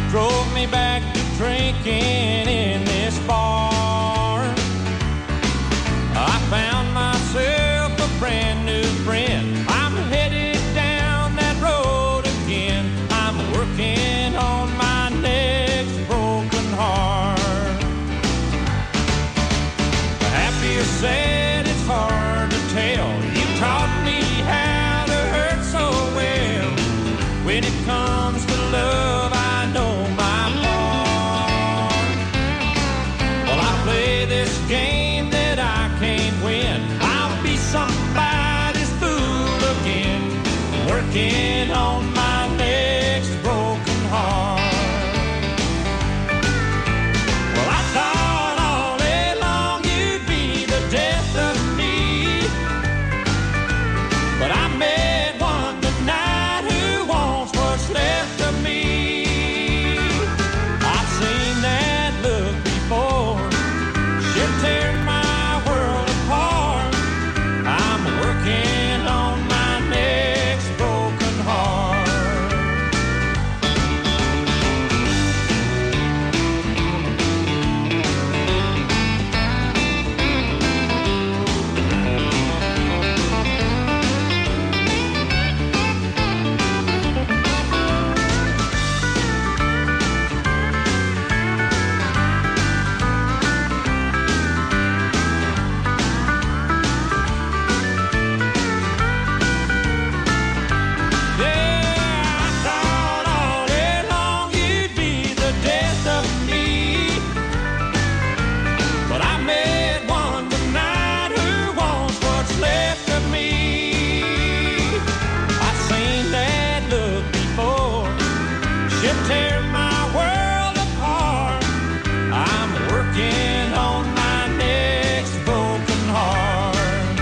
drove me back to drinking in this bar. I found myself a brand new friend. I'm headed down that road again. I'm working on my next broken heart. Happy or sad, it's hard to tell. You taught me how to hurt so well. When it comes to love, I know my part. Well, I play this game that I can't win. I'll be somebody's fool again, working on my next broken heart. Well, I thought all day long you'd be the death of me, but I met one tonight who wants what's left of me. I've seen that look before. She'll tear my world apart. I'm working on my next broken heart. Yeah, I thought all day long you'd be the death of me, but I met one tonight who wants what's left of me. I've seen that look before. She'll tear my world apart. I'm working on my next broken heart.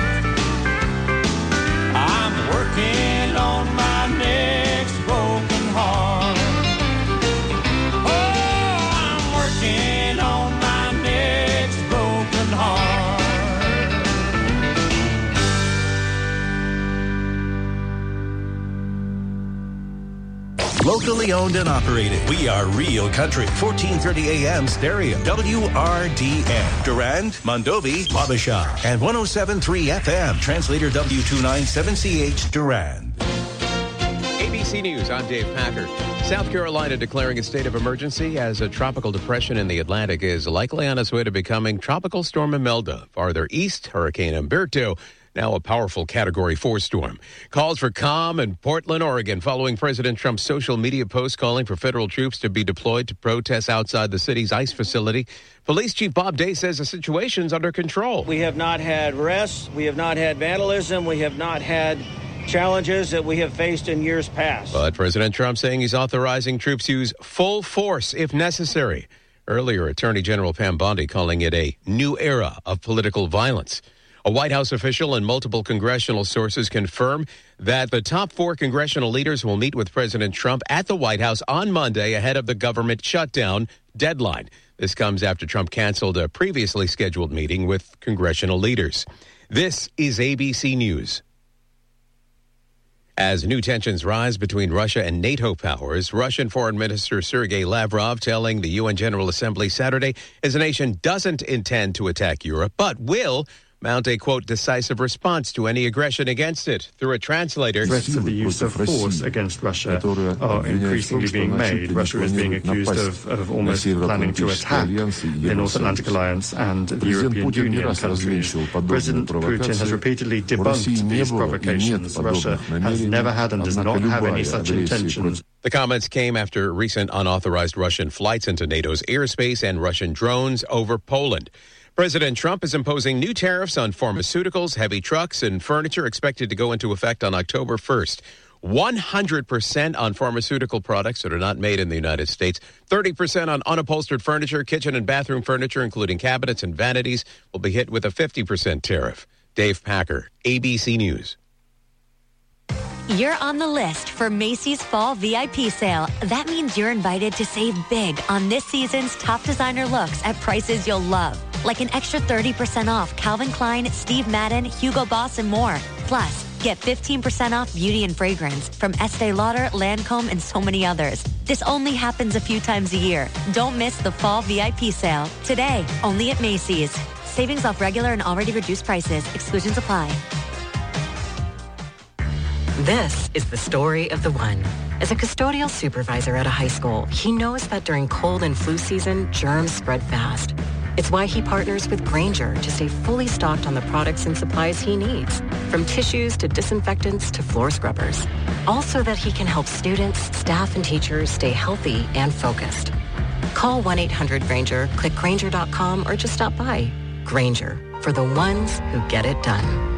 I'm working on my next broken heart. Oh, I'm working on my next broken heart. Locally owned and operated. We are Real Country. 1430 AM stereo. WRDN. Durand, Mondovi, Wabasha. And 107.3 FM. Translator W297CH Durand. ABC News, I'm Dave Packer. South Carolina declaring a state of emergency as a tropical depression in the Atlantic is likely on its way to becoming Tropical Storm Imelda. Farther east, Hurricane Humberto, now a powerful Category 4 storm. Calls for calm in Portland, Oregon, following President Trump's social media post calling for federal troops to be deployed to protest outside the city's ICE facility. Police Chief Bob Day says the situation's under control. We have not had arrests. We have not had vandalism. We have not had challenges that we have faced in years past. But President Trump saying he's authorizing troops use full force if necessary. Earlier, Attorney General Pam Bondi calling it a new era of political violence. A White House official and multiple congressional sources confirm that the top 4 congressional leaders will meet with President Trump at the White House on Monday ahead of the government shutdown deadline. This comes after Trump canceled a previously scheduled meeting with congressional leaders. This is ABC News. As new tensions rise between Russia and NATO powers, Russian Foreign Minister Sergei Lavrov telling the UN General Assembly Saturday his nation doesn't intend to attack Europe, but will mount a, quote, decisive response to any aggression against it. Through a translator, threats of the use of force against Russia are increasingly being made. Russia is being accused of almost planning to attack the North Atlantic Alliance and the European Union countries. President Putin has repeatedly debunked these provocations. Russia has never had and does not have any such intentions. The comments came after recent unauthorized Russian flights into NATO's airspace and Russian drones over Poland. President Trump is imposing new tariffs on pharmaceuticals, heavy trucks, and furniture expected to go into effect on October 1st. 100% on pharmaceutical products that are not made in the United States. 30% on unupholstered furniture, kitchen and bathroom furniture, including cabinets and vanities, will be hit with a 50% tariff. Dave Packer, ABC News. You're on the list for Macy's Fall VIP Sale. That means you're invited to save big on this season's top designer looks at prices you'll love. Like an extra 30% off Calvin Klein, Steve Madden, Hugo Boss, and more. Plus, Get 15% off beauty and fragrance from Estee Lauder, Lancome, and so many others. This only happens a few times a year. Don't miss the fall VIP sale today, only at Macy's. Savings off regular and already reduced prices. Exclusions apply. This is the story of the one. As a custodial supervisor at a high school, he knows that during cold and flu season, germs spread fast. It's why he partners with Grainger to stay fully stocked on the products and supplies he needs, from tissues to disinfectants to floor scrubbers. All so that he can help students, staff, and teachers stay healthy and focused. Call 1-800-GRAINGER, click Grainger.com, or just stop by. Grainger, for the ones who get it done.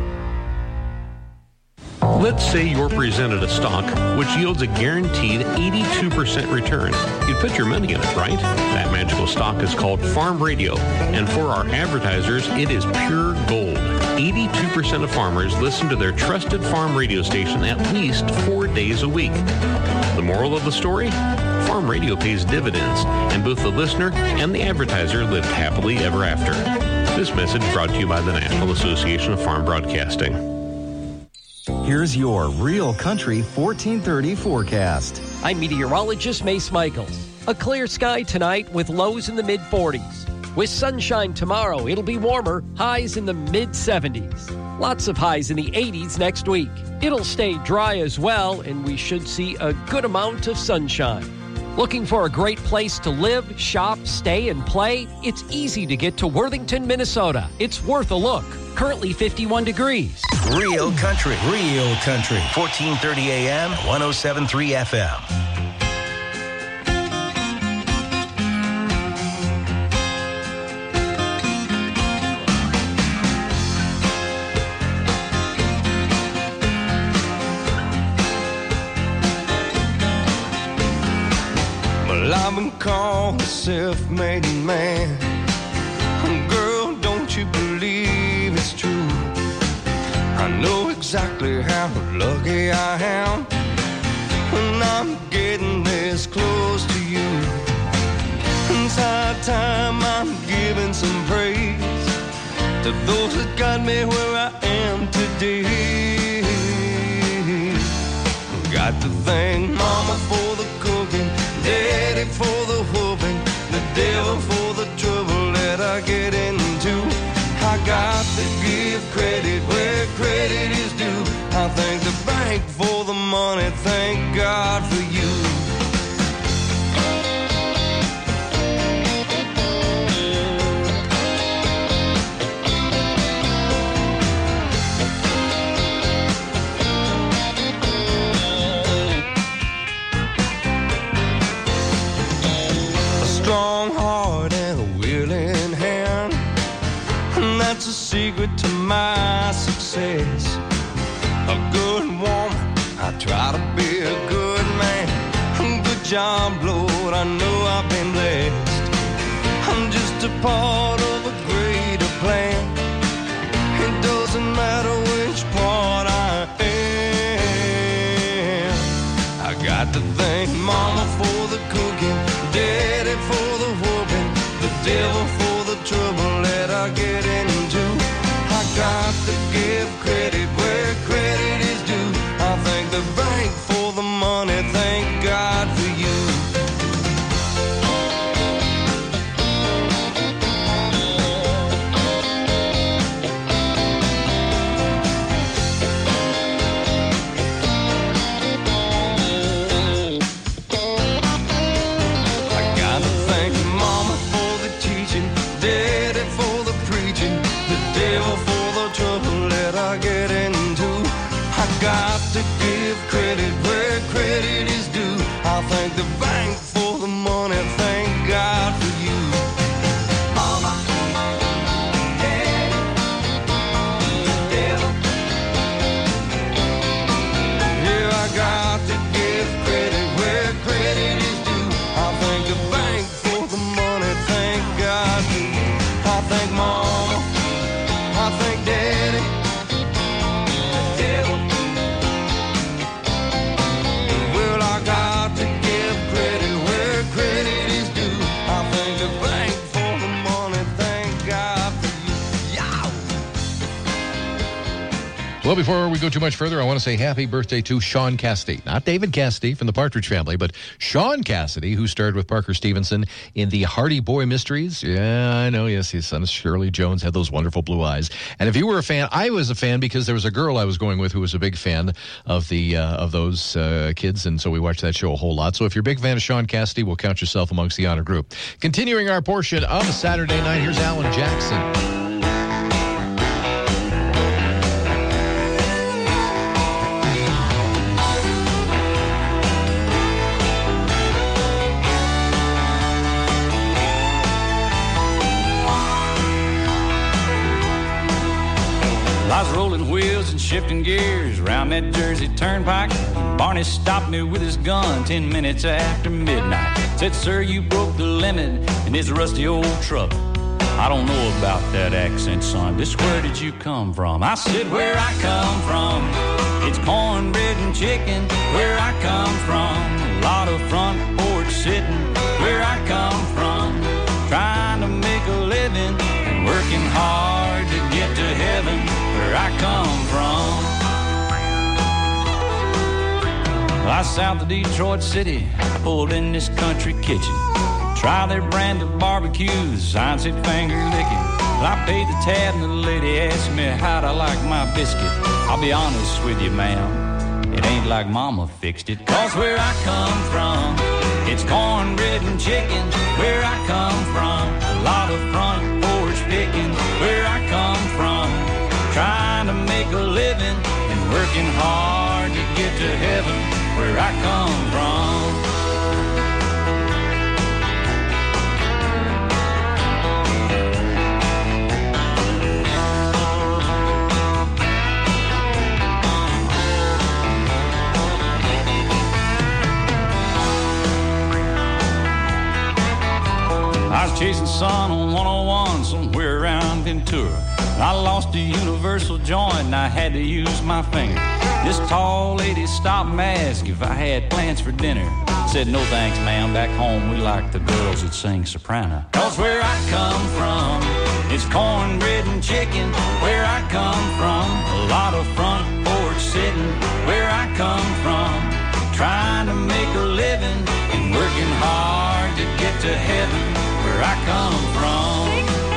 Let's say you're presented a stock which yields a guaranteed 82% return. You'd put your money in it, right? That magical stock is called Farm Radio, and for our advertisers, it is pure gold. 82% of farmers listen to their trusted farm radio station at least 4 days a week. The moral of the story? Farm Radio pays dividends, and both the listener and the advertiser lived happily ever after. This message brought to you by the National Association of Farm Broadcasting. Here's your Real Country 1430 forecast. I'm meteorologist Mace Michaels. A clear sky tonight with lows in the mid-40s. With sunshine tomorrow, it'll be warmer, highs in the mid-70s. Lots of highs in the 80s next week. It'll stay dry as well, and we should see a good amount of sunshine. Looking for a great place to live, shop, stay, and play? It's easy to get to Worthington, Minnesota. It's worth a look. Currently 51 degrees. Real Country. 1430 AM, 107.3 FM. I've been called a self-made man. Girl, don't you believe it's true? I know exactly how lucky I am when I'm getting this close to you. It's high time I'm giving some praise to those that got me where I am today. Got to thank Mama for the cooking, Daddy for the whooping, the devil for the trouble that I get into. I got to give credit where credit is due. I thank the bank for the money, thank God for you. Strong heart and a willing hand, and that's a secret to my success. A good woman, I try to be a good man. Good job, Lord, I know I've been blessed. I'm just a part of a greater plan. It doesn't matter which part I am. I got to thank Mama for the cooking, Daddy for the whooping, the devil for the trouble that I get into. I got to give credit where credit is due. I thank the bank for the money, thank God for you. Well, before we go too much further, I want to say happy birthday to Sean Cassidy. Not David Cassidy from the Partridge Family, but Sean Cassidy, who starred with Parker Stevenson in the Hardy Boy Mysteries. Yeah, I know, yes, his son Shirley Jones had those wonderful blue eyes. And if you were a fan, I was a fan because there was a girl I was going with who was a big fan of those kids, and so we watched that show a whole lot. So if you're a big fan of Sean Cassidy, we'll count yourself amongst the honor group. Continuing our portion of Saturday Night, here's Alan Jackson. I was rolling wheels and shifting gears around that Jersey turnpike. Barney stopped me with his gun 10 minutes after midnight. Said, sir, you broke the limit in this rusty old truck. I don't know about that accent, son. Just where did you come from? I said, where I come from, it's cornbread and chicken. Where I come from, a lot of front porch sitting. Where I come from, trying to make a living and working hard to get to heaven. Where I come from, I south of Detroit City, pulled in this country kitchen. Try their brand of barbecues, sign said finger licking. Well, I paid the tab and the lady asked me how'd I like my biscuit. I'll be honest with you, ma'am, it ain't like mama fixed it. Cause where I come from, it's cornbread and chicken. Where I come from, a lot of front porch picking. Where I come from, trying to make a living and working hard to get to heaven. Where I come from. I was chasing sun on 101 somewhere around Ventura. I lost a universal joint and I had to use my finger. This tall lady stopped and asked if I had plans for dinner. Said, no thanks, ma'am, back home we like the girls that sing soprano. Cause where I come from, it's cornbread and chicken. Where I come from, a lot of front porch sitting. Where I come from, trying to make a living and working hard to get to heaven. Where I come from.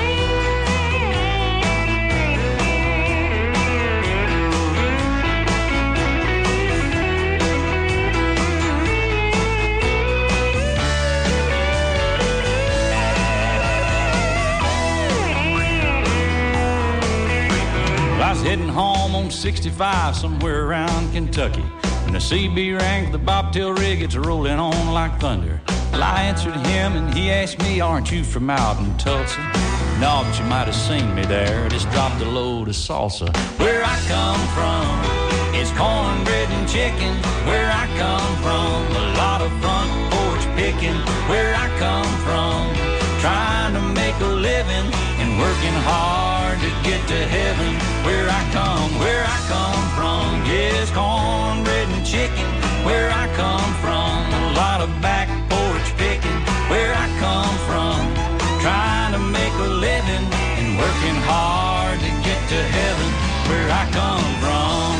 I was heading home on 65 somewhere around Kentucky when the CB rang for the bobtail rig. It's rolling on like thunder. Well, I answered him and he asked me, aren't you from out in Tulsa? No, but you might have seen me there. Just dropped a load of salsa. Where I come from, it's cornbread and chicken. Where I come from, a lot of front porch picking. Where I come from, trying to make a living and working hard to get to heaven. Where I come from, yes, cornbread and chicken. Where I come from, a lot of back porch picking. Where I come from, trying to make a living and working hard to get to heaven. Where I come from,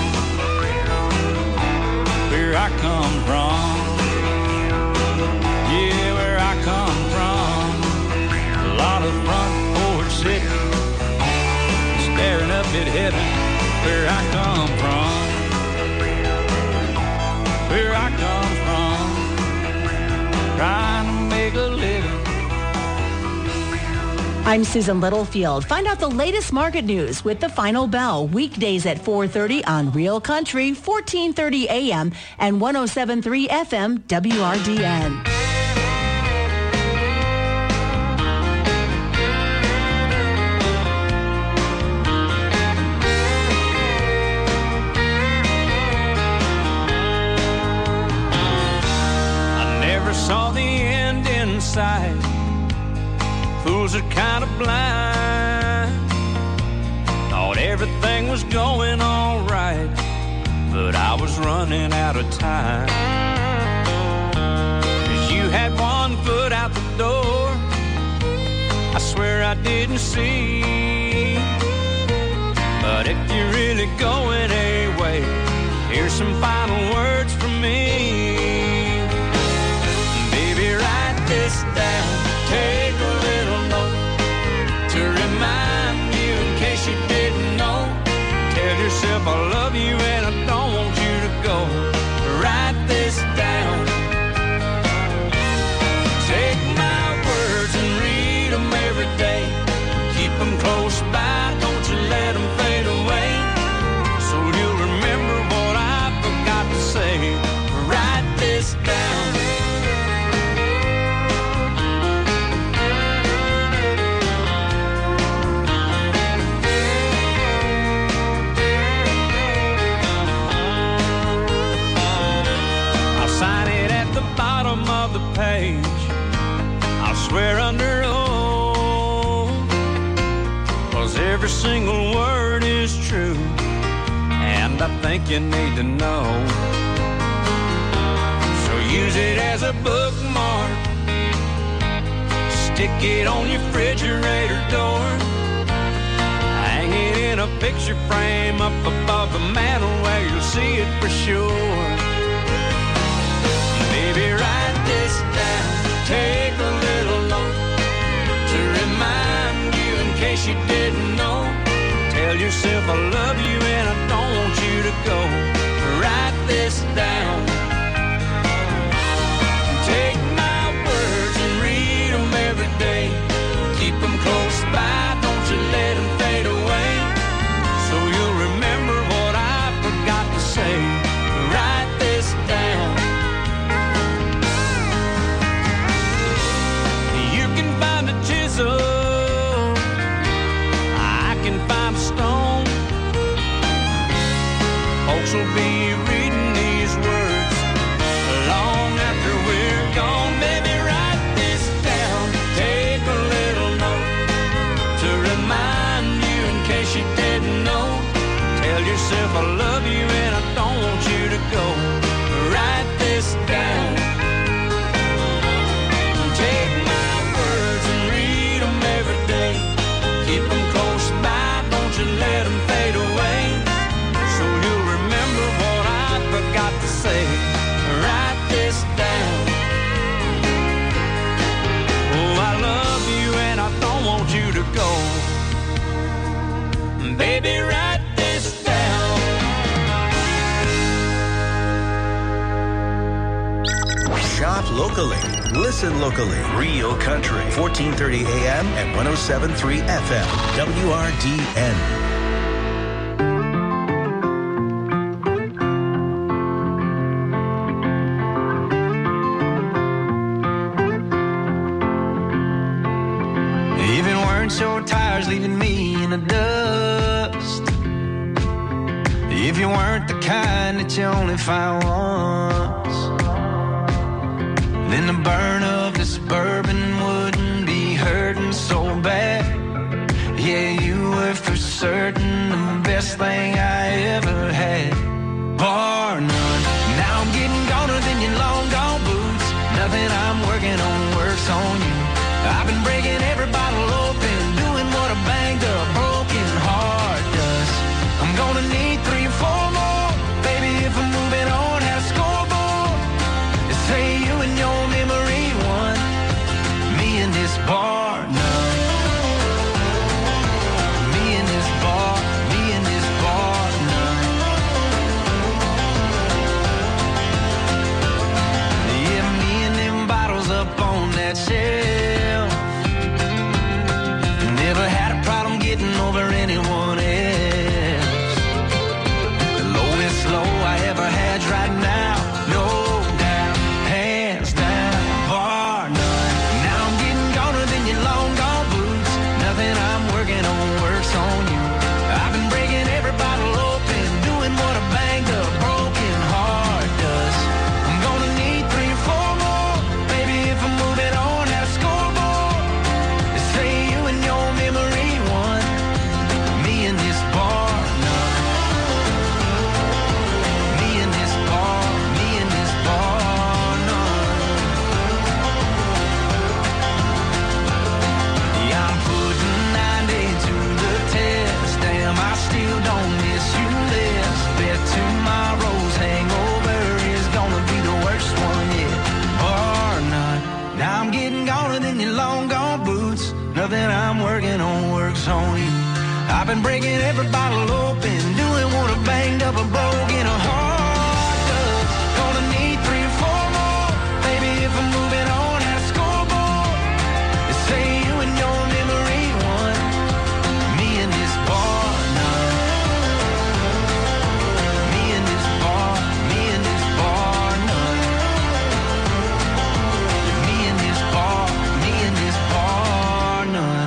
where I come from, yeah, where I come from, a lot of front porch sitting, staring up at heaven. Where I come from, where I come from, trying to make a living. I'm Susan Littlefield. Find out the latest market news with The Final Bell, weekdays at 4:30 on Real Country, 1430 AM and 107.3 FM WRDN. Saw the end in sight. Fools are kind of blind. Thought everything was going all right, but I was running out of time. 'Cause you had one foot out the door, I swear I didn't see. But But if you're really going away, here's some final words from me. Baby, write this down, take a little note to remind you in case you didn't know. Tell yourself I love you and I don't want you to go. Write this down. Take my words and read them every day. Keep them close by, don't you let them fade away. So you'll remember what I forgot to say. Write this down. I'll sign it at the bottom of the page. I'll swear under oath, 'cause every single word is true, and I think you need to know. So use it as a bookmark, stick it on your refrigerator door, hang it in a picture frame up above the mantle where you'll see it for sure. Baby, write this down, take a little note to remind you in case you didn't know. Tell yourself I love you and I don't want you to go. Write this down. Take my words and read them every day. Keep them close by, don't you let them fade away. So you'll remember what I forgot to say. Write this down. You can find a chisel, I can find a stone. Folks will be reading these words long after we're gone. Baby, write this down, take a little note to remind you in case you didn't know. Tell yourself I love you and I don't want you to go. Write this down. Take my words and read them every day. Keep them close by, don't you let them fade away. So you'll remember what I forgot to say. Write this down. Oh, I love you and I don't want you to go. Baby, write this down. Shop locally. Listen locally. Real Country. 1430 AM and 107.3 FM. WRDN. Even weren't so tired leaving me in the dust. If you weren't the kind that you only find once, then the burn of this bourbon wouldn't be hurting so bad. Yeah, you were for certain the best thing I ever had. Bar none. Now I'm getting goner than your long gone boots. Nothing I'm working on works on you. I've been breaking every bottle open, doing what a banged up broken heart does. I'm gonna need 3 or 4 more, baby, if I'm moving on. Had a scoreboard, say you and your memory won. Me and this bar none. Me and this bar none. Yeah, me and them bottles up on that shelf. older than your long gone boots. Nothing I'm working on works on you. I've been breaking every bottle open, doing what I banged up and broke in a hard club. Gonna need 3 or 4 more, maybe if I'm moving on at a scoreboard. They say you and your memory won, me and this bar none. Me and this bar none. Me and this bar none.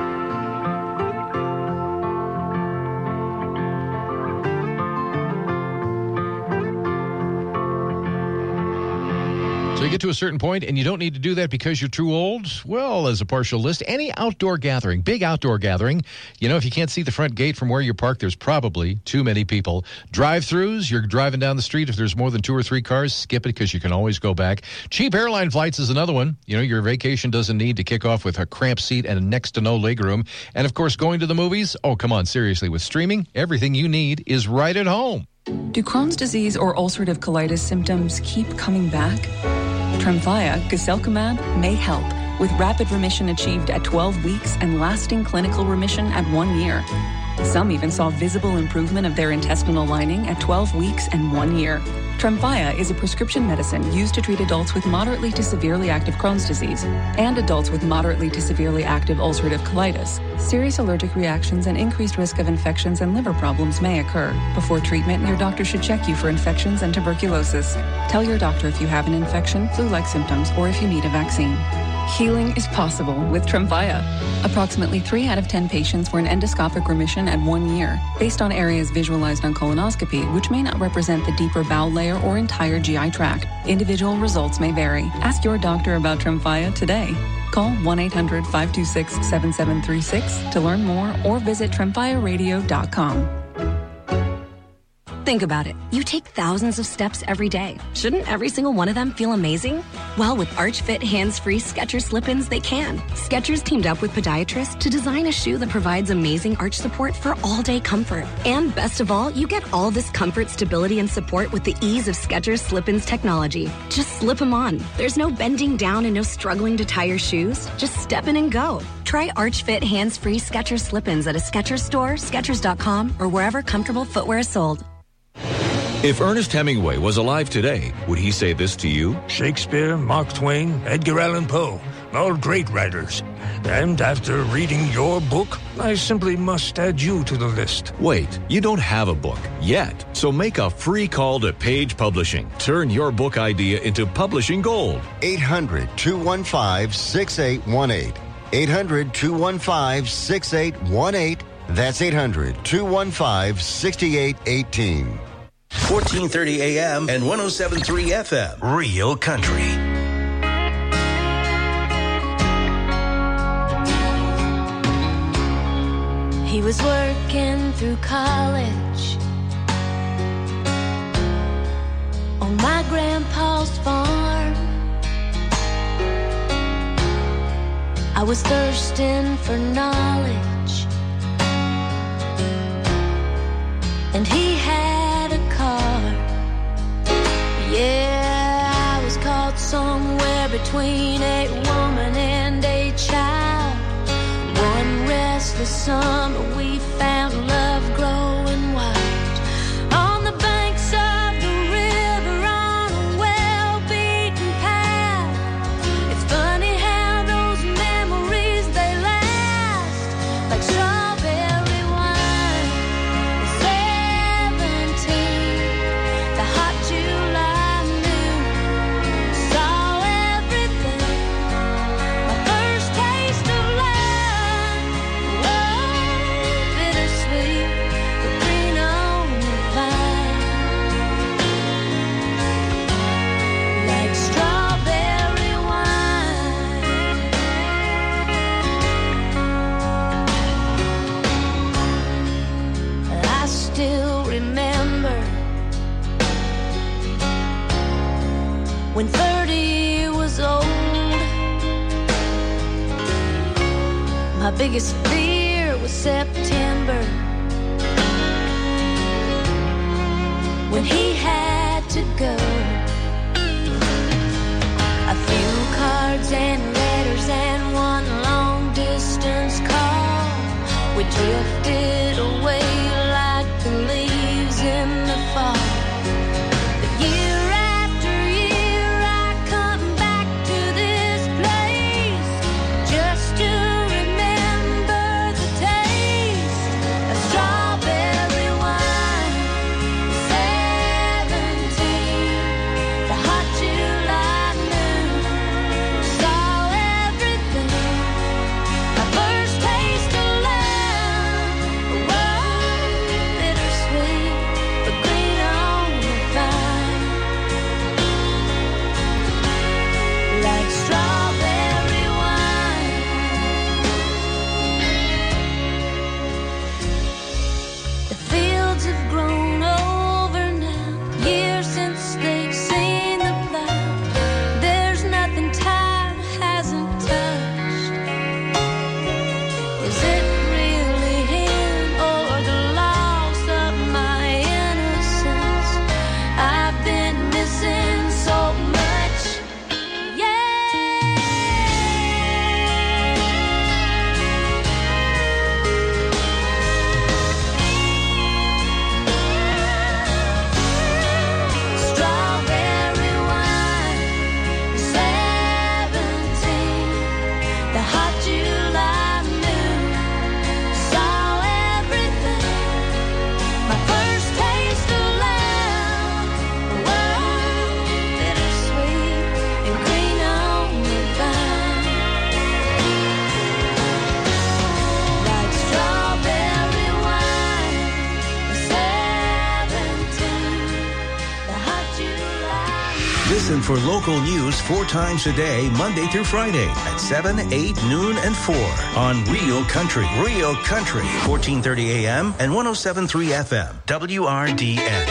So you get to a certain point, and you don't need to do that because you're too old? Well, as a partial list, any outdoor gathering, big outdoor gathering, you know, if you can't see the front gate from where you park, there's probably too many people. Drive-thrus, you're driving down the street. If there's more than 2 or 3 cars, skip it because you can always go back. Cheap airline flights is another one. You know, your vacation doesn't need to kick off with a cramped seat and next to no legroom. And, of course, going to the movies? Oh, come on, seriously. With streaming, everything you need is right at home. Do Crohn's disease or ulcerative colitis symptoms keep coming back? Tremfya, guselkumab, may help, with rapid remission achieved at 12 weeks and lasting clinical remission at 1 year. Some even saw visible improvement of their intestinal lining at 12 weeks and 1 year. Tremfya is a prescription medicine used to treat adults with moderately to severely active Crohn's disease and adults with moderately to severely active ulcerative colitis. Serious allergic reactions and increased risk of infections and liver problems may occur. Before treatment, your doctor should check you for infections and tuberculosis. Tell your doctor if you have an infection, flu-like symptoms, or if you need a vaccine. Healing is possible with Tremfya. Approximately 3 out of 10 patients were in endoscopic remission at 1 year, based on areas visualized on colonoscopy, which may not represent the deeper bowel layer or entire GI tract. Individual results may vary. Ask your doctor about Tremfya today. Call 1-800-526-7736 to learn more or visit tremfyaradio.com. Think about it. You take thousands of steps every day. Shouldn't every single one of them feel amazing? Well, with Arch Fit hands-free Skechers slip-ins, they can. Skechers teamed up with podiatrists to design a shoe that provides amazing arch support for all-day comfort. And best of all, you get all this comfort, stability, and support with the ease of Skechers slip-ins technology. Just slip them on. There's no bending down and no struggling to tie your shoes. Just step in and go. Try Arch Fit hands-free Skechers slip-ins at a Skechers store, Skechers.com, or wherever comfortable footwear is sold. If Ernest Hemingway was alive today, would he say this to you? Shakespeare, Mark Twain, Edgar Allan Poe, all great writers. And after reading your book, I simply must add you to the list. Wait, you don't have a book yet. So make a free call to Page Publishing. Turn your book idea into publishing gold. 800-215-6818. 800-215-6818. That's 800-215-6818. 1430 AM and 107.3 FM. Real Country. He was working through college on my grandpa's farm. I was thirsting for knowledge, and he had a car. Yeah, I was caught somewhere between a woman and a child. One restless summer we found love growing wild on the banks of the river on a well-beaten path. It's funny how those memories, they last like strawberry wine. At 17, the hot July noon, saw everything. My first taste of love, bittersweet, but green on the vine, like strawberry wine. I still remember when 30 was old. My biggest fear was September, when he had to go. A few cards and letters drifted away like the leaves in the fall. But year after year I come back to this place just to remember the taste of strawberry wine. 17, the hot July noon, saw everything. My first taste of love, a world bittersweet, but green on the vine, like strawberry wine. The fields have grown over now, years since they've seen the plow. There's nothing time hasn't touched. Is it really him or the loss of my innocence? I've been missing so much. Strawberry wine, 17, the hot July noon, saw everything. My first taste of love, the world bittersweet and green on the vine, like strawberry wine, 17, the hot July. Listen for local news 4 times a day, Monday through Friday at 7, 8, noon, and 4 on Real Country. Real Country, 1430 AM and 107.3 FM, WRDN.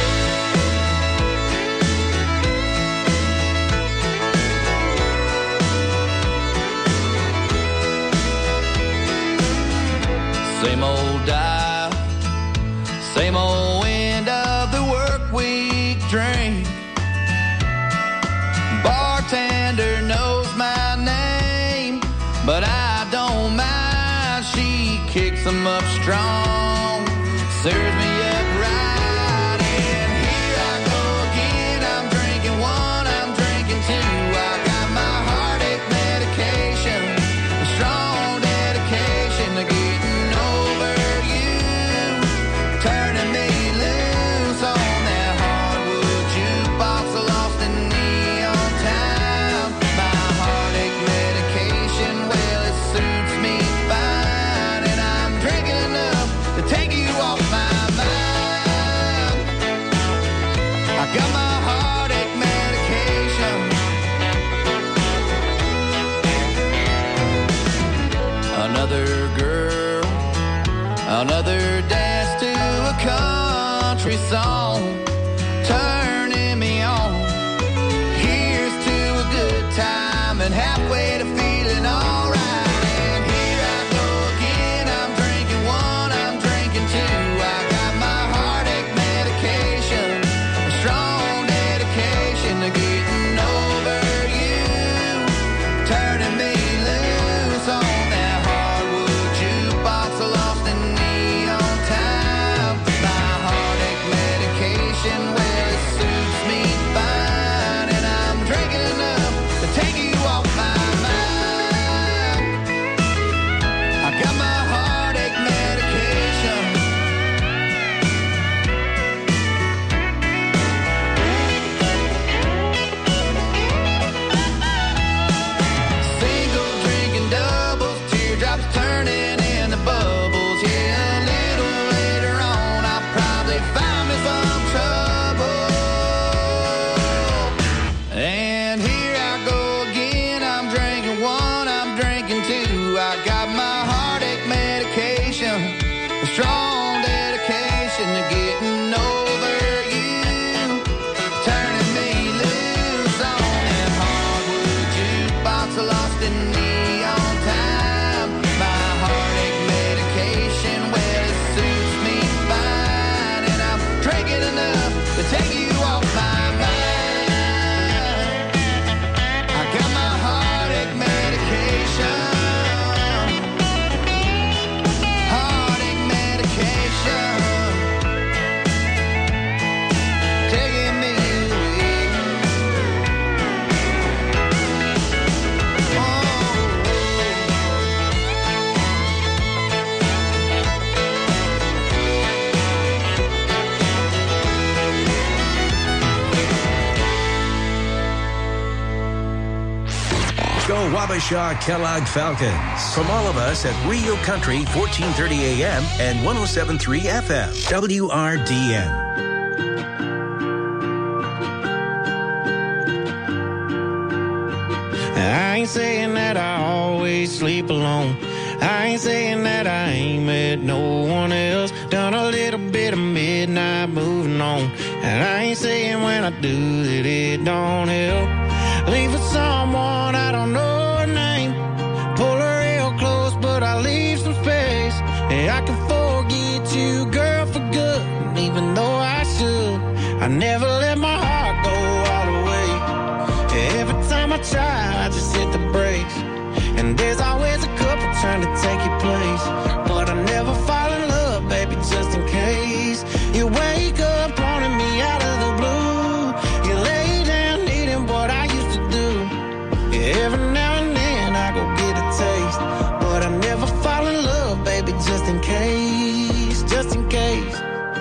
Same old dial, same old end of the work week drink. Bartender knows my name, but I don't mind. She kicks them up strong, serves me up right, and here I go again. I'm drinking one, I'm drinking two. I got my heartache medication, a strong dedication to getting over you, turning me loose on that hardwood jukebox, lost in neon town. My heartache medication, well, it suits me fine, and I'm drinking enough to take you off my mind. I got my heartache medication. Another girl, another dance to a country song, turning me on. Here's to a good time and halfway to feeling alright. And here I go again. I'm drinking one, I'm drinking two. I got my heartache medication, a strong dedication to getting over you, turning me loose on that hardwood jukebox, lost in neon time. My heartache medication. Wabasha Kellogg Falcons. From all of us at Real Country 1430 AM and 107.3 FM. WRDN. I ain't saying that I always sleep alone. I ain't saying that I ain't met no one else. Done a little bit of midnight moving on. And I ain't saying when I do that it don't help. Leave with someone I don't know her name. Pull her real close, but I leave some space. And I can forget you, girl, for good. And even though I should, I never let my heart go all the way. Every time I try, I just hit the brakes. And there's always a couple trying to take your place. But I never fall in love, baby, just in case. You wake up wanting me out of the blue. You lay down needing what I used to do. Every now and then I go get a taste. But I never fall in love, baby, just in case. Just in case.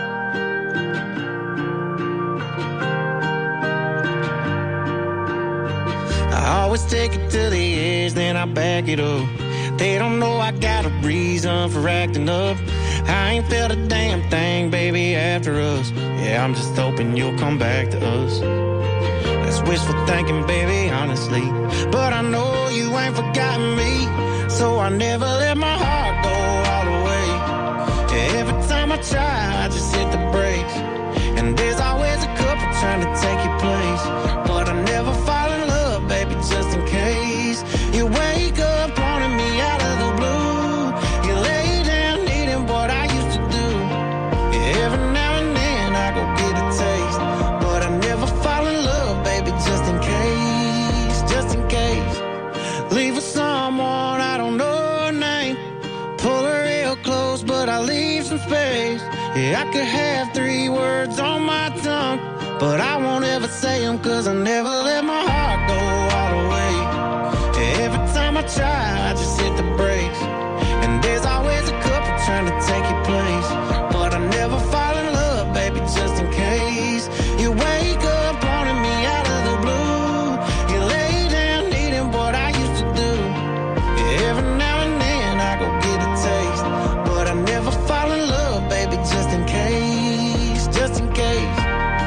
I always take it to the edge, then I back it up. They don't know I got a reason for acting up. I ain't felt a damn thing, baby, after us. Yeah, I'm just hoping you'll come back to us. That's wishful thinking, baby, honestly. But I know you ain't forgotten me. So I never let my heart go all the way. Every time I try, I just hit the brakes. And there's always a couple trying to take your place. But I never fall in love, baby, just in case. You wake up wanting me out of the blue. You lay down needing what I used to do. Every now and then I go get a taste. But I never fall in love, baby, just in case. Just in case. Leave with someone I don't know her name. Pull her real close, but I leave some space. Yeah, I could have 3 words on my tongue, but I won't ever say them, cause I never let my heart go all the way. Every time I try, I just hit the brakes. And there's always a couple trying to take your place. But I never fall in love, baby, just in case. You wake up wanting me out of the blue. You lay down needing what I used to do. Every now and then I go get a taste. But I never fall in love, baby, just in case. Just in case.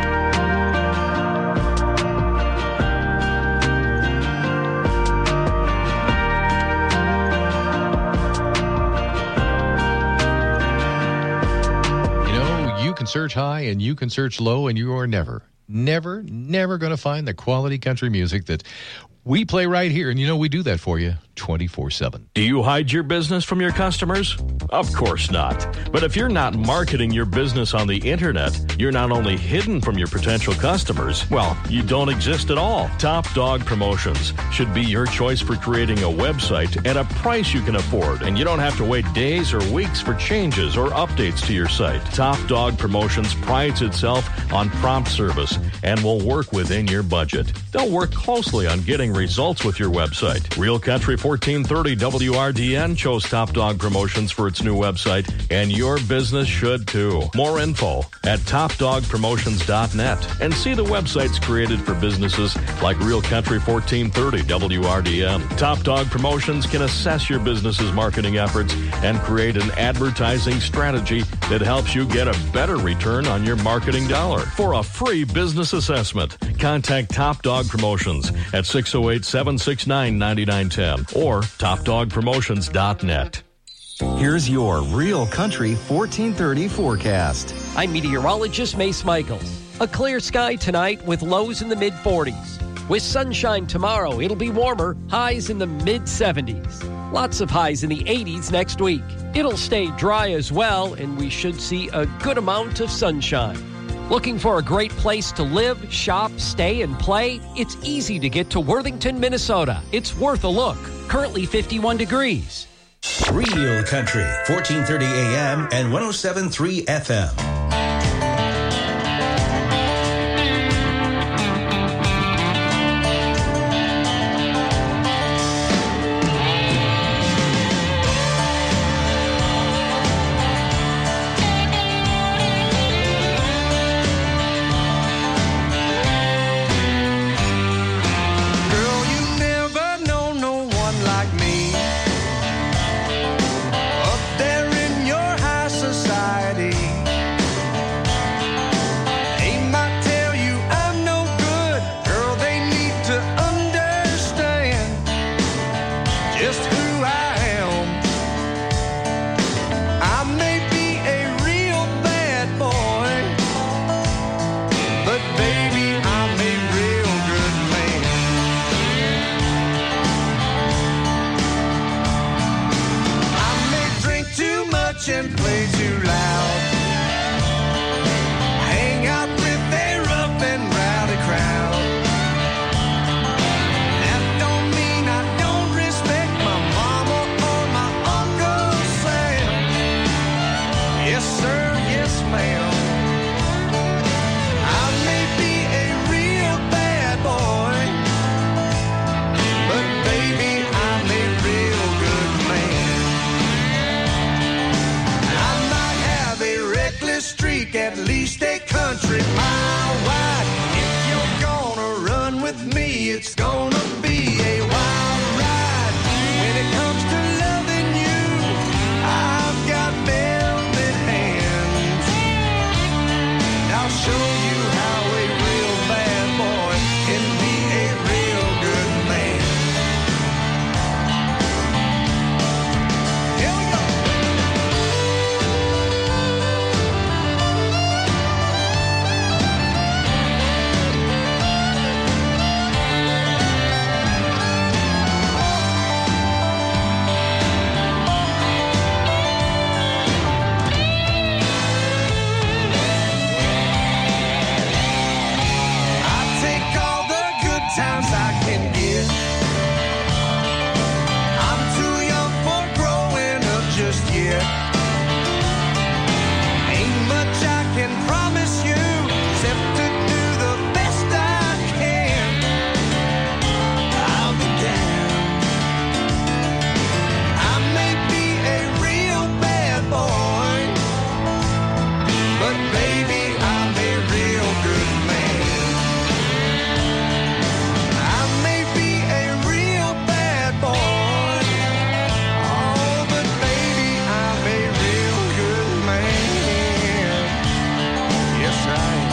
You can search high and you can search low, and you are never going to find the quality country music that we play right here. And you know, we do that for you 24/7. Do you hide your business from your customers? Of course not. But if you're not marketing your business on the internet, you're not only hidden from your potential customers, well, you don't exist at all. Top Dog Promotions should be your choice for creating a website at a price you can afford, and you don't have to wait days or weeks for changes or updates to your site. Top Dog Promotions prides itself on prompt service and will work within your budget. They'll work closely on getting results with your website. Real Country 1430 WRDN chose Top Dog Promotions for its new website, and your business should too. More info at topdogpromotions.net, and see the websites created for businesses like Real Country 1430 WRDN. Top Dog Promotions can assess your business's marketing efforts and create an advertising strategy that helps you get a better return on your marketing dollar. For a free business assessment, contact Top Dog Promotions at 608-769-9910 or topdogpromotions.net. Here's your Real Country 1430 forecast. I'm meteorologist Mace Michaels. A clear sky tonight with lows in the mid-40s. With sunshine tomorrow, it'll be warmer, highs in the mid-70s. Lots of highs in the 80s next week. It'll stay dry as well, and we should see a good amount of sunshine. Looking for a great place to live, shop, stay, and play? It's easy to get to Worthington, Minnesota. It's worth a look. Currently 51 degrees. Real Country 1430 AM and 107.3 FM. who I am. I may be a real bad boy, but baby, I'm a real good man. I may drink too much and play too loud, hang out with a rough and rowdy crowd. That don't mean I don't respect my mama or my Uncle Sam. Yes, sir, yes, ma'am. I may be a real bad boy, but baby, I'm a real good man. I might have a reckless streak, at least a country mile wide. If you're gonna run with me, it's gonna be a wild ride. When it comes to loving you, I've got velvet hands. And I'll show you how a real bad boy can be a real good man. Here we go. I take all the good times I can get. I'm too young for growing up just yet. Ain't much I can promise you except to do the best I can. I'll be damned. I may be a real bad boy, but baby, I'm a real good man. I may be a real bad boy, oh, but baby, I'm a real good man. Yes, I am.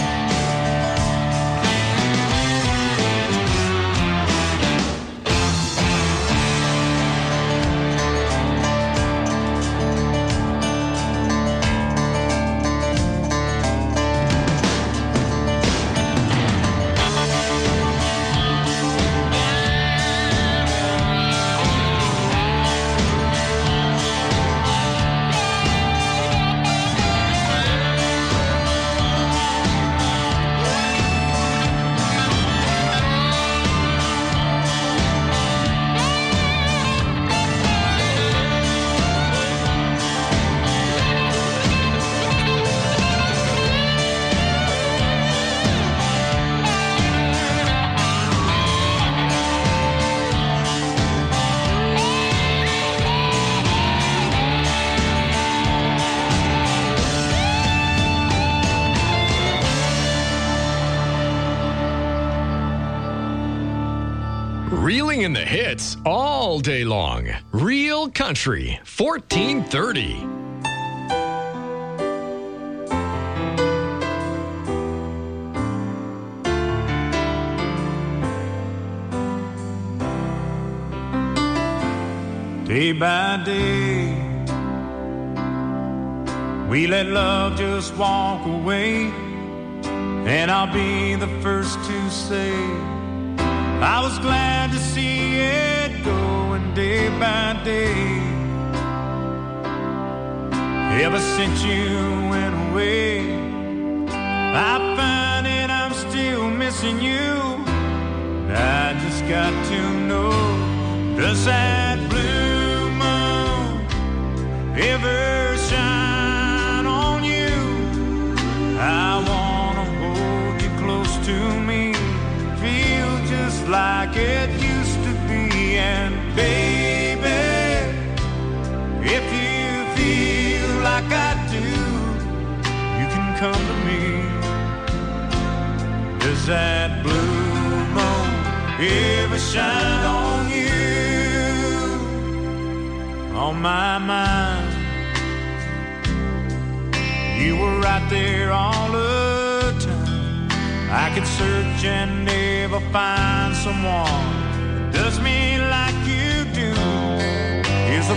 Reeling in the hits all day long. Real Country, 1430. Day by day, we let love just walk away, and I'll be the first to say I was glad to see it going day by day. Ever since you went away, I find that I'm still missing you. I just got to know, does that blue moon ever shine on you? I wanna hold you close to me, feel just like it used to be. And baby, if you feel like I do, you can come to me. Does that blue moon ever shine on you? On my mind, you were right there all the time. I could search and never find someone that does me like you do.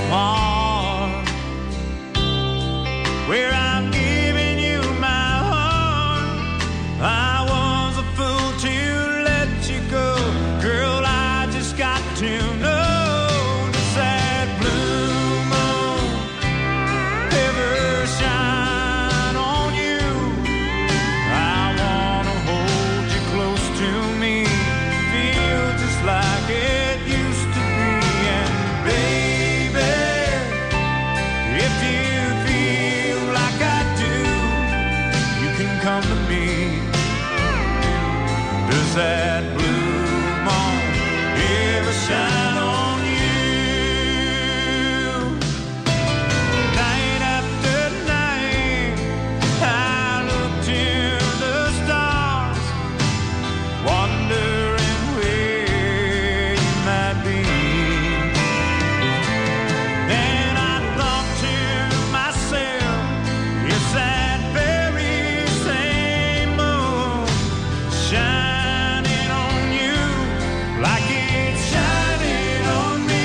heart, where I'm giving you my heart. I was a fool to let you go, girl. I just got to know, does that blue moon ever shine on you? I wanna hold you close to me, feel just like it used to be. And baby, if you feel like I do, you can come to me. Does that blue moon ever shine on you? Night after night, I look to the stars, wondering where you might be. Then I thought to myself, it's that very same moon shining on you like it's shining on me.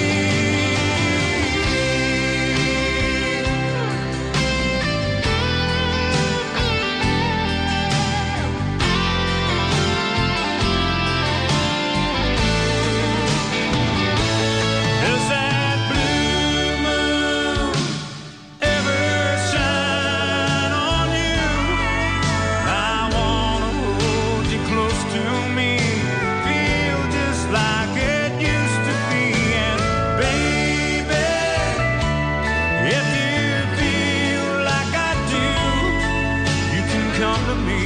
Does that blue moon ever shine on you? I wanna hold you close to me, feel just like it used to be. And baby, if you feel like I do, you can come to me.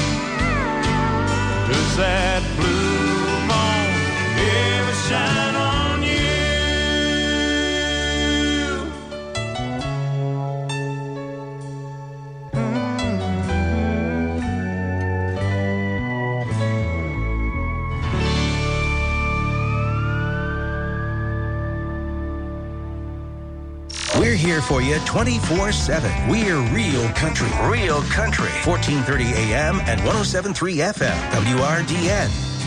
Does that blue moon ever shine on you? We're here for you 24/7. We're Real Country. Real Country. 1430 AM and 107.3 FM. WRDN.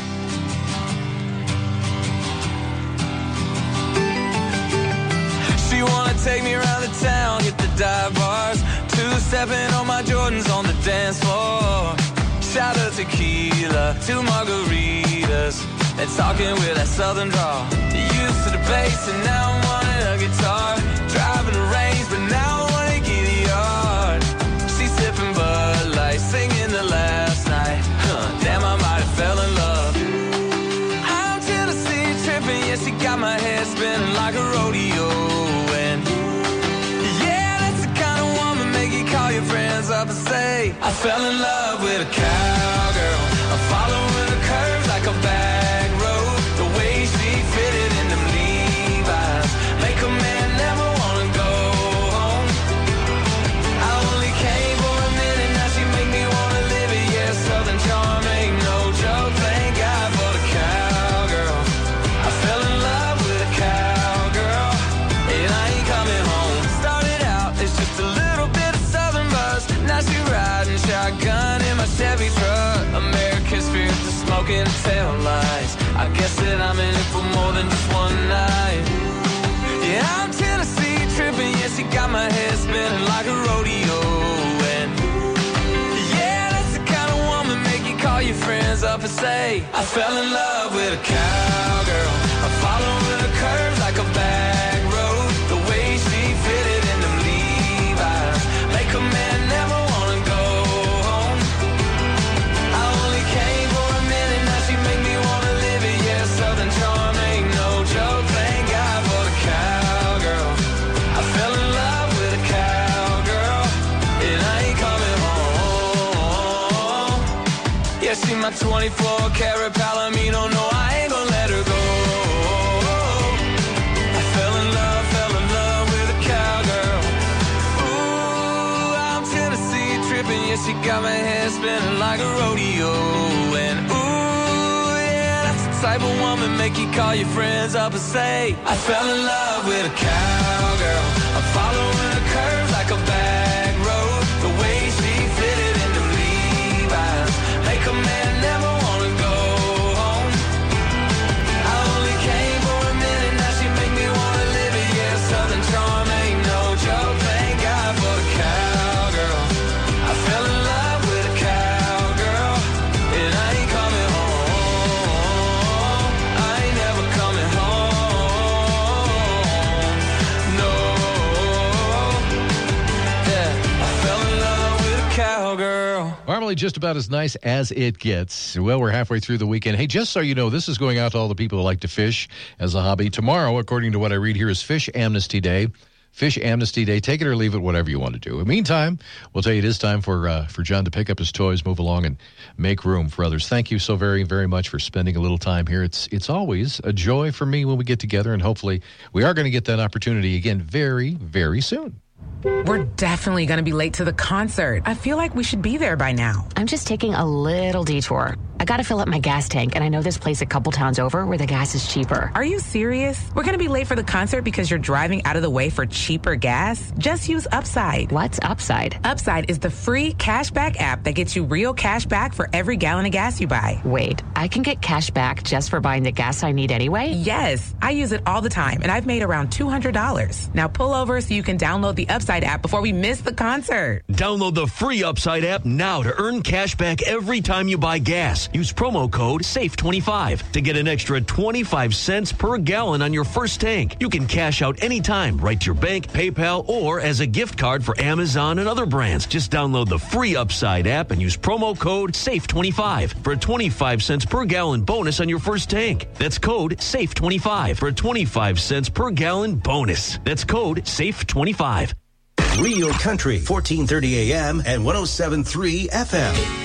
She wanna take me around the town, hit the dive bars, two-stepping on my Jordans on the dance floor. Shot of tequila, 2 margaritas, and talking with that southern drawl. Used to the bass and now I'm wanting a guitar. Driving the range, but now I wanna get a yard. She's sipping Bud Light, singing the last night. Damn, I might have fell in love. I'm Tennessee tripping, yeah, she got my head spinning like a rodeo. And yeah, that's the kind of woman make you call your friends up and say, I fell in love with a cowgirl. I'm following the curves like a back road. The way she fitted in them Levi's make a man never wanna go home. I only came for a minute, now she make me wanna live it. Yeah, Southern charm ain't no joke. Thank God for the cowgirl. I fell in love with a cowgirl, and I ain't coming home. Started out as just a little bit of Southern buzz. Now she riding shotgun in my Chevy truck. American spirit, the smoking tail lights. I guess that I'm in it for more than just one night. Yeah, I'm Tennessee tripping, yeah, she got my head spinning like a rodeo. And yeah, that's the kind of woman make you call your friends up and say, I fell in love with a cowgirl. I'm following the curves like a back road. The way she fitted in them Levi's make a man never wanna go home. I only came for a minute, now she make me wanna live it. Yeah, Southern charm ain't no joke. Thank God for the cowgirl. I fell in love with a cowgirl, and I ain't coming home. Yeah, she my 24-karat Palomino. No, I ain't gonna let her go. I fell in love with a cowgirl. Ooh, I'm Tennessee tripping, yeah, she got my head spinning like a rodeo. And ooh, yeah, that's the type of woman make you call your friends up and say, I fell in love with a cowgirl. I'm following the curves like a back road. The way she fitted in them Levi's make a man never wanna go home. I only came for a minute, now she make me wanna live it. Yeah, so finally just about as nice as it gets. Well, we're halfway through the weekend. Hey, just so you know, this is going out to all the people who like to fish as a hobby. Tomorrow, according to what I read here, is Fish Amnesty Day. Fish Amnesty Day. Take it or leave it, whatever you want to do. In the meantime, we'll tell you it is time for John to pick up his toys, move along, and make room for others. Thank you so very, very much for spending a little time here. It's always a joy for me when we get together, and hopefully we are going to get that opportunity again very, very soon. We're definitely going to be late to the concert. I feel like we should be there by now. I'm just taking a little detour. I got to fill up my gas tank, and I know this place a couple towns over where the gas is cheaper. Are you serious? We're going to be late for the concert because you're driving out of the way for cheaper gas? Just use Upside. What's Upside? Upside is the free cashback app that gets you real cash back for every gallon of gas you buy. Wait, I can get cash back just for buying the gas I need anyway? Yes, I use it all the time, and I've made around $200. Now pull over so you can download the Upside app before we miss the concert. Download the free Upside app now to earn cash back every time you buy gas. Use promo code SAFE25 to get an extra 25 cents per gallon on your first tank. You can cash out anytime, right to your bank, PayPal, or as a gift card for Amazon and other brands. Just download the free Upside app and use promo code SAFE25 for a 25 cents per gallon bonus on your first tank. That's code SAFE25 for a 25 cents per gallon bonus. That's code SAFE25. Real Country, 1430 AM and 107.3 FM.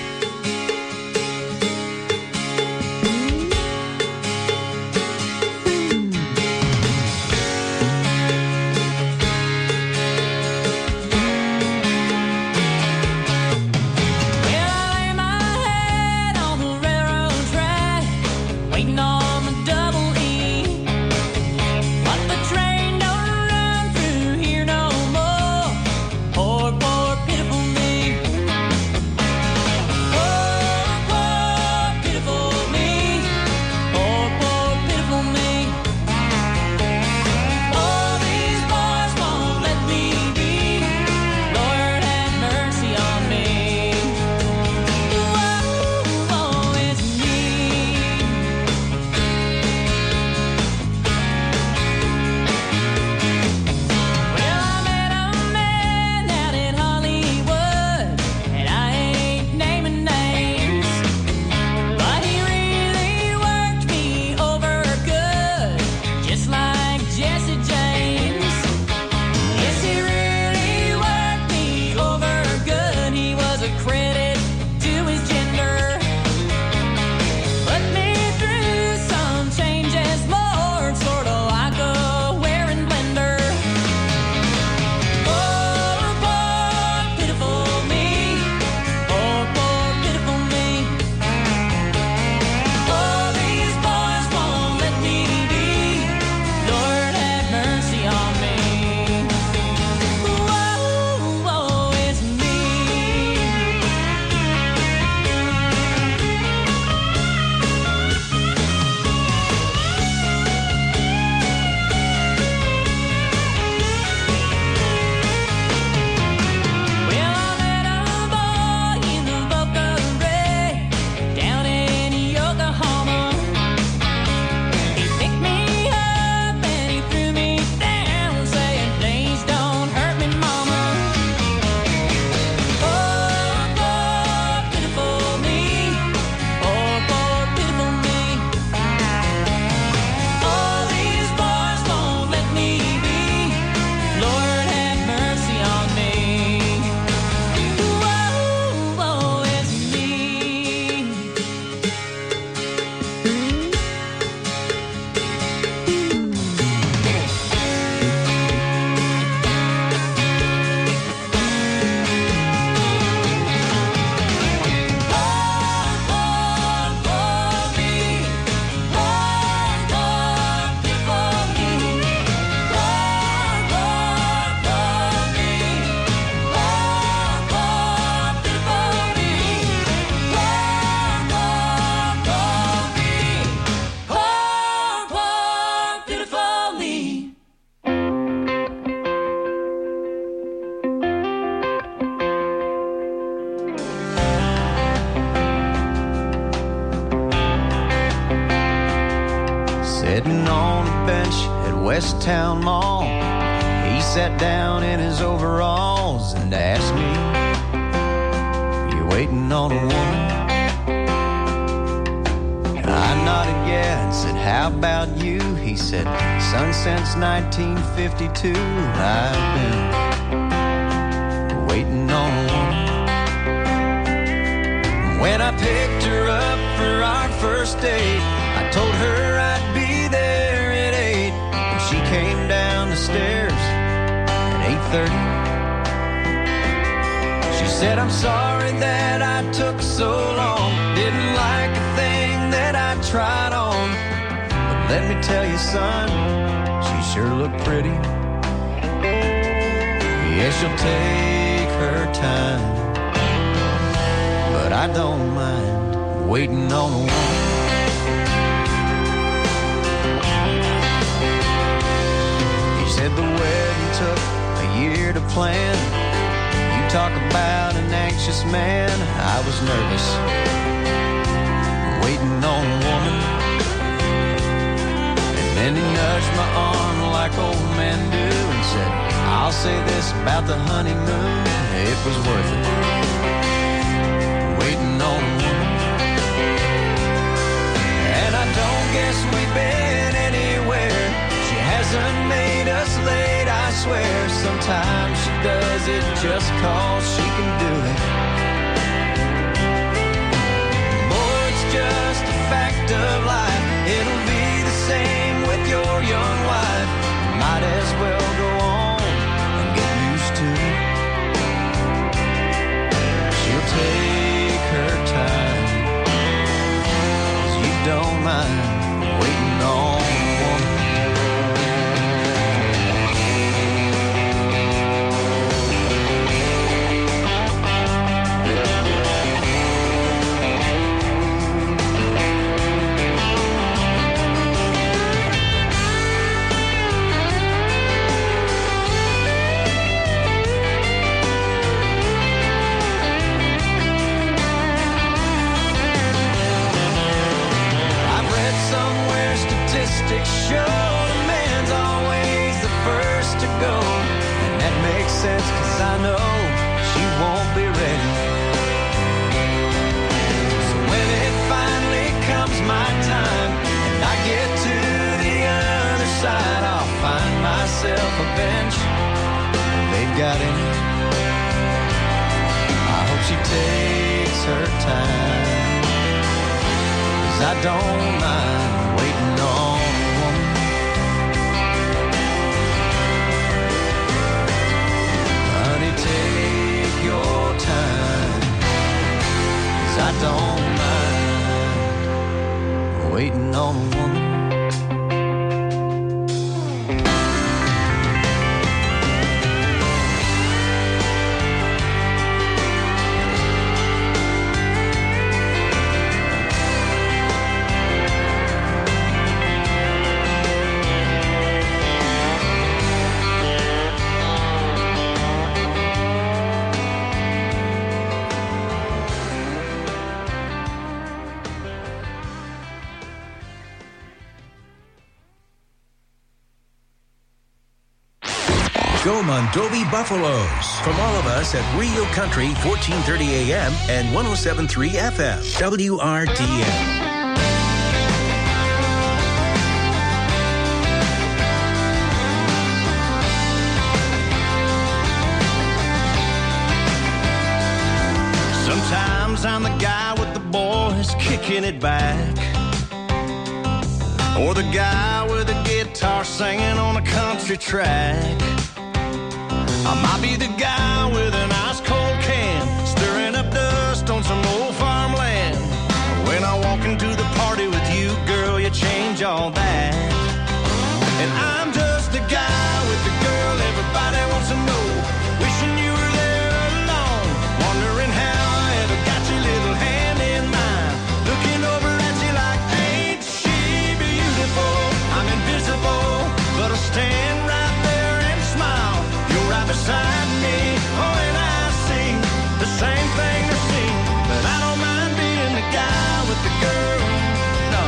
Sitting on a bench at West Town Mall, he sat down in his overalls and asked me, "You waiting on a woman. I nodded yeah and said, how about you? He said, son, since 1952 I've been waiting on a woman. When I picked her up for our first date, I told her I'd be there at 8, and she came down the stairs at 8:30. She said, I'm sorry that I took so long, didn't like a thing that I tried on, but let me tell you, son, she sure looked pretty. Yeah, she'll take her time, but I don't mind waiting on a woman. He said the wedding took a year to plan. You talk about an anxious man. I was nervous, waiting on a woman. And then he nudged my arm like old men do and said, I'll say this about the honeymoon, it was worth it, waiting on a woman. And I don't guess we've been anywhere. She hasn't made us late, I swear. Sometimes she does it just cause she can do it. Boy, it's just a fact of life. It'll be the same with your young wife. Might as well go on and get used to it. She'll take her time, 'cause you don't mind waiting on a woman. Show the man's always the first to go, and that makes sense, 'cause I know she won't be ready. So when it finally comes my time and I get to the other side, I'll find myself a bench they've got in it. I hope she takes her time, 'cause I don't mind waiting on. Take your time, 'cause I don't mind waiting on a woman. Go Mondovi Buffaloes. From all of us at Rio Country, 1430 AM and 107.3 FM. WRDN. Sometimes I'm the guy with the boys kicking it back, or the guy with a guitar singing on a country track. I might be the guy with an ice cold can, stirring up dust on some old farmland. When I walk into the party with you, girl, you change all that. And I'm just the guy with the girl everybody wants to know, wishing you were there alone, wondering how I ever got your little hand in mine, looking over at you like, ain't she beautiful? I'm invisible, but I stand right there and smile. You're right beside me, oh, and I sing the same thing to sing, but I don't mind being the guy with the girl, no.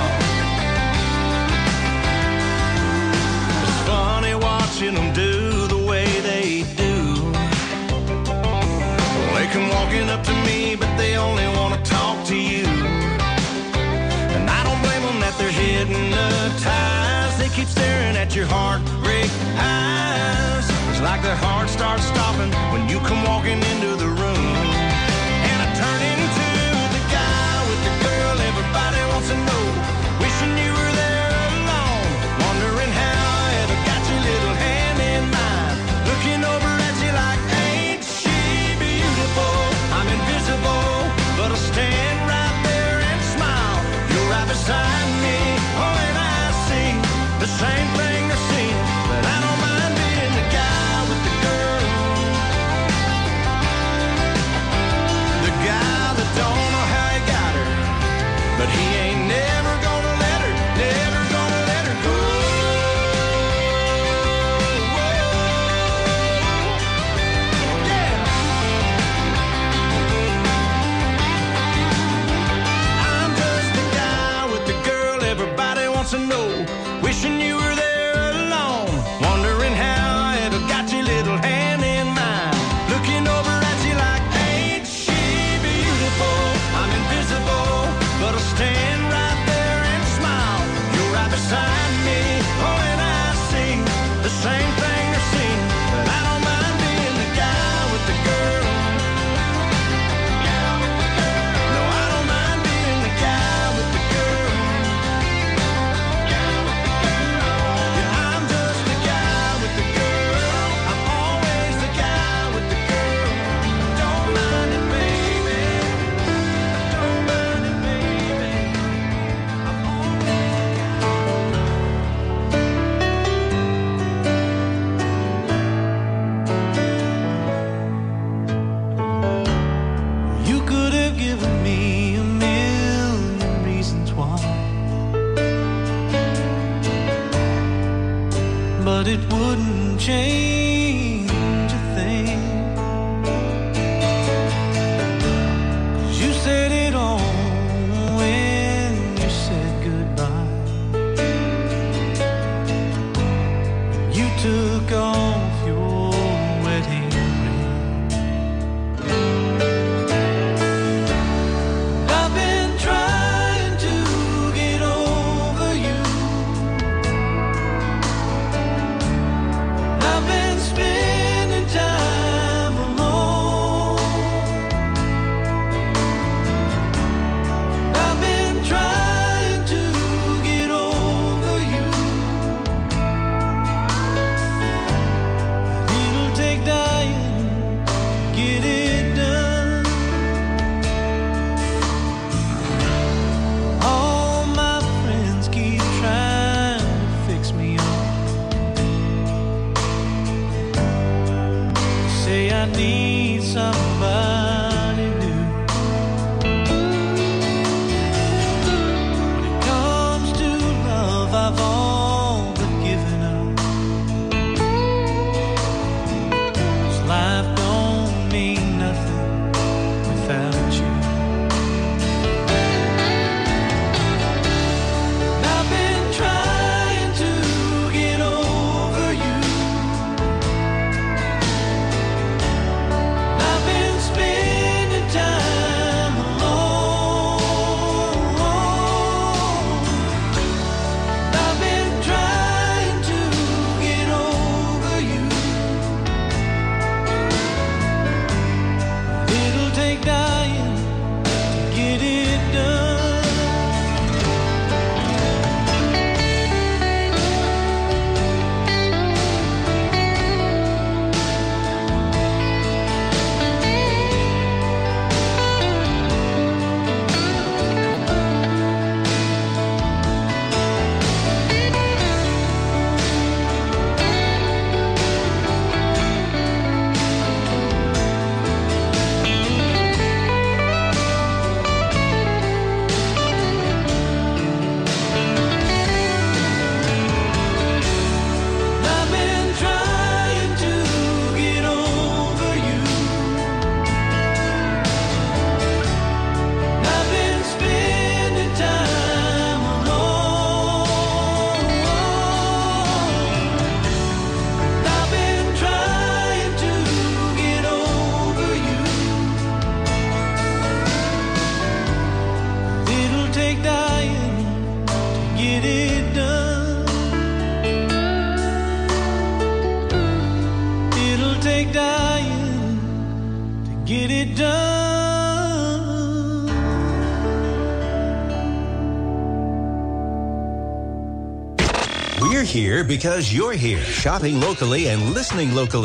It's funny watching them do the way they do. They come walking up to me, but they only want to talk to you. And I don't blame them that they're hypnotized. They keep staring at your heartbreak eyes. It's like their heart starts stopping when you come walking into the room. And I turn into the guy with the girl everybody wants to know. Wishing you were there alone, wondering how I ever got your little hand in mine. Looking over at you like, ain't she beautiful? I'm invisible, but I'll stand right there and smile. You're right beside me, oh, and I see the same thing they're seeing. But I don't mind being the guy with the girl, the guy that don't know how he got her, but he ain't never gonna let her, never gonna let her go. Yeah. I'm just the guy with the girl everybody wants to know. Wishing you were there alone, wondering how I ever got your little hand in mine. Looking over at you like, ain't she beautiful? I'm invisible, but I'll stand right there and smile. You're right beside me, oh, and I see the same thing they're seeing. But I don't mind being the guy with the girl. No, I don't mind being the guy with the girl. Yeah, I'm just the guy with the girl. I'm always the guy with the girl. Don't mind it, baby. Don't mind it, baby. You could have given me a million reasons why, but it wouldn't change a thing. 'Cause you said it all when you said goodbye. You took off your wedding ring. I've been trying to get over you. I've been spending time alone. I've been trying to get over you. It'll take dying, get it done. All my friends keep trying to fix me up. Say I need somebody new. When it comes to love, I've all but given up. 'Cause life don't mean nothing without you. I've been trying to get over you. I've been spending take dying to get it done. We're here because you're here. Shopping locally and listening locally.